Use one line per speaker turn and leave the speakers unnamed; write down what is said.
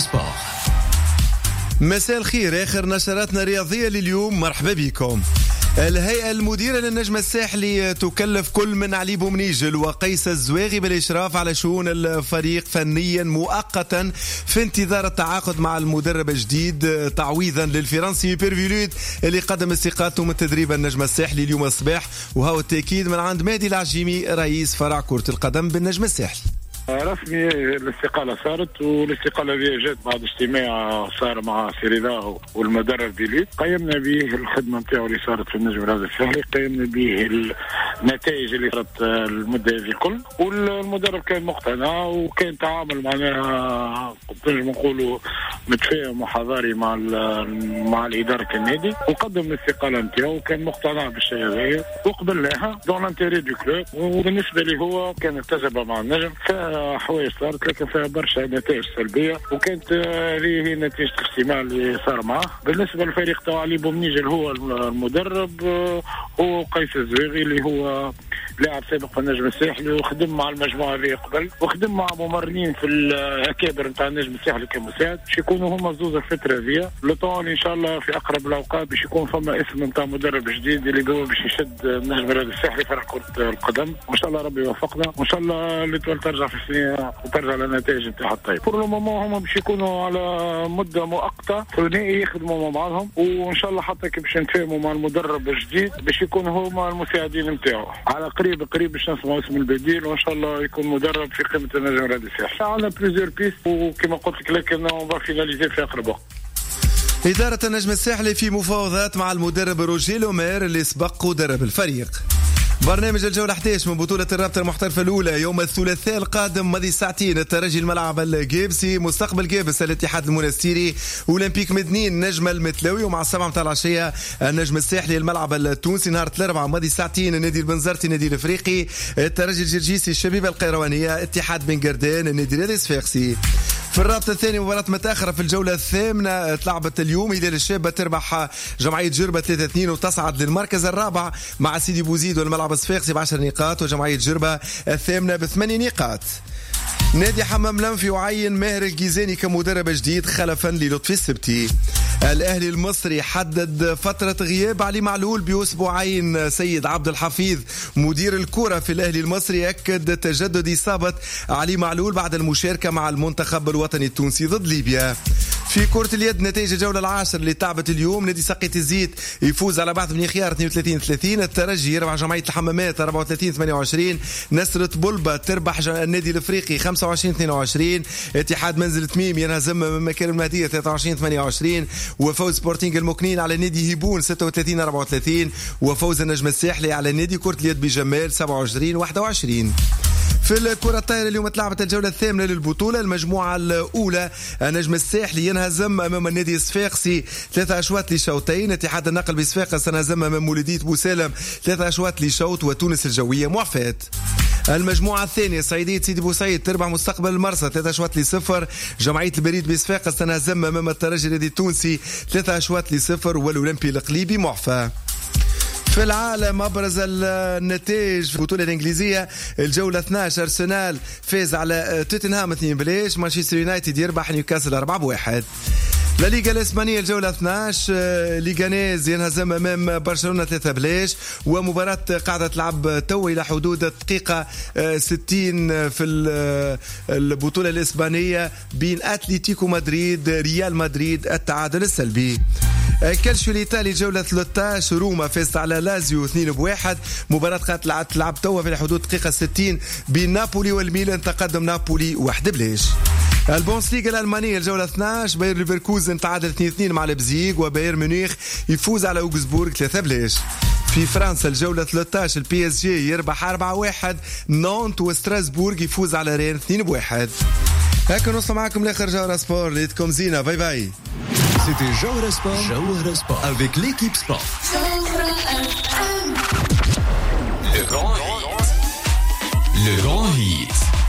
سبور.
مساء الخير، آخر نشراتنا الرياضية لليوم، مرحبا بكم. الهيئة المديرة للنجم الساحلي تكلف كل من علي بومنيجل وقيس الزواغي بالإشراف على شؤون الفريق فنيا مؤقتا في انتظار التعاقد مع المدرب الجديد، تعويضا للفرنسي بيرفيلود اللي قدم استقالته من تدريب النجم الساحلي اليوم الصباح، وهو التأكيد من عند مهدي العجيمي رئيس فرع كرة القدم بالنجم الساحلي.
رسمي الاستقالة صارت، والاستقالة دي جات بعد اجتماع صار مع سيريدا والمدرب ديليت. قيمنا به الخدمة نتاعو اللي صارت في النجم الرياضي الساحلي، قيمنا به النتائج اللي صارت المدة هذه الكل، والمدرب كان مقتنع وكان تعامل معناها نجم نقولوا متفاهم وحضاري مع الإدارة النادي، وقدم الاستقالة نتاعو وكان مقتنع بالشيء هذا وقبلناها دون لانتيري دو كلوب. وبالنسبة لي هو كان التزم مع النجم، حوايج صارت لكن فيها برشا نتائج سلبيه، وكانت هذه هي نتيجه الاجتماع اللي صار معه. بالنسبه للفريق تاع علي بومنيجل هو المدرب، هو قيس الزواغي اللي هو لاعب سابق في النجم الساحلي، وخدم مع المجموعه هذه قبل، وخدم مع ممرنين في الاكابر نتاع النجم الساحلي كمساعد، باش يكونوا هما زوز الفتره هذه لطول ان شاء الله في اقرب الاوقات باش يكون فما اسم نتاع مدرب جديد اللي هو باش يشد النجم الرياضي الساحلي فرع كره القدم، وان شاء الله ربي يوفقنا، وان شاء الله اللي ترجع في السنه وترجع للنتائج نتاعها الطيب. بور لو مومون هما باش يكونوا على مده مؤقته ثنائي يخدموا مع بعضهم، وان شاء الله حتى كي باش نتفاهموا مع المدرب الجديد باش يكونوا هما المساعدين نتاعو. على قريب باش نسمعوا اسم البديل، وان شاء الله يكون مدرب في قمه النجم الرياضي الساحلي. عندنا بليزيور بيست، وكما قلت لك لكن اون با فيناليزي في اقرب وقت.
إدارة النجم الساحلي في مفاوضات مع المدرب روجيه لومير اللي سبق ودرب الفريق. برنامج الجولة 11 من بطولة الرابطة المحترفة الأولى يوم الثلاثاء القادم ماضي ساعتين، الترجي الملعب الجيبسي، مستقبل جيبس الاتحاد المنستيري، أولمبيك مدنين نجم المتلاوي، ومع 7 متاع العشية النجم الساحلي الملعب التونسي. نهار الأربعاء ماضي ساعتين النادي البنزرتي النادي الأفريقي، الترجي الجرجيسي الشبيبة القيروانية، اتحاد بن قردان النادي الرياضي الصفاقسي. في الرابط الثاني مباراة متأخرة في الجولة الثامنة تلعبت اليوم، هلال الشابة تربح جمعية جربة 3-2 وتصعد للمركز الرابع مع سيدي بوزيد والملعب الصفاقسي ب10 نقاط، وجمعية جربة الثامنة ب8 نقاط. نادي حمام لنفي يعين ماهر الجيزاني كمدرب جديد خلفا للطفي السبتي. الأهلي المصري حدد فترة غياب علي معلول بأسبوعين. سيد عبد الحفيظ مدير الكرة في الأهلي المصري أكد تجدد إصابة علي معلول بعد المشاركة مع المنتخب الوطني التونسي ضد ليبيا. في كرة اليد نتائج الجولة العاشر اللي تعبت اليوم، نادي سقيت الزيت يفوز على بعض بن خيار 32-30، الترجي يربح جمعية الحمامات 34-28، نصرة بلبة تربح النادي الافريقي 25-22، اتحاد منزل تميم ينهزم من مكارم المهدية 23-28، وفوز سبورتينغ المكنين على نادي هيبون 36-34، وفوز النجم الساحلي على نادي كرة اليد بجمال 27-21. في الكرة الطايرة اليوم تلعبت الجولة الثامنة للبطولة، المجموعة الأولى النجم الساحلي ينهزم أمام النادي الصفاقسي 3 أشواط لشوطين، اتحاد النقل بصفاقس ينهزم أمام مولودية بوسالم 3 أشواط لشوط، وتونس الجوية معفاة. المجموعة الثانية صعيدية سيدي بوسعيد تربح مستقبل المرسى 3 أشواط ل0، جمعية البريد بصفاقس تنهزم أمام الترجي النادي التونسي 3 أشواط ل0، والأولمبي القليبي معفى. في العالم أبرز النتائج في البطولة الإنجليزية الجولة 12 أرسنال فاز على توتنهام 2-0، مانشستر يونايتد يربح نيوكاسل 4-1. لا ليغا الإسبانية الجولة 12 ليغانيز ينهزم أمام برشلونة 3-0، ومباراة قاعدة تلعب تو إلى حدود الدقيقة 60 في البطولة الإسبانية بين أتلتيكو مدريد ريال مدريد التعادل السلبي. كالشيو الإيطالي جولة 13 روما فازت على لازيو 2-1، مباراة قاعدة تلعب تو في حدود الدقيقة 60 بين نابولي والميلان، تقدم نابولي 1-0. البونسليغا الألمانية الجولة 12 باير ليفركوزن تعادل 2-2 مع ليبزيغ، وباير ميونخ يفوز على أوغسبورغ 3-0. في فرنسا الجولة 13 البي اس جي يربح 4-1 نانت، وستراسبورغ يفوز على رين 2-1. هكا نوصل معكم لاخر جوهرة سبور، ليتكم زينة، باي باي.
C'était Jawhara Sport avec l'équipe sport. Le grand hit.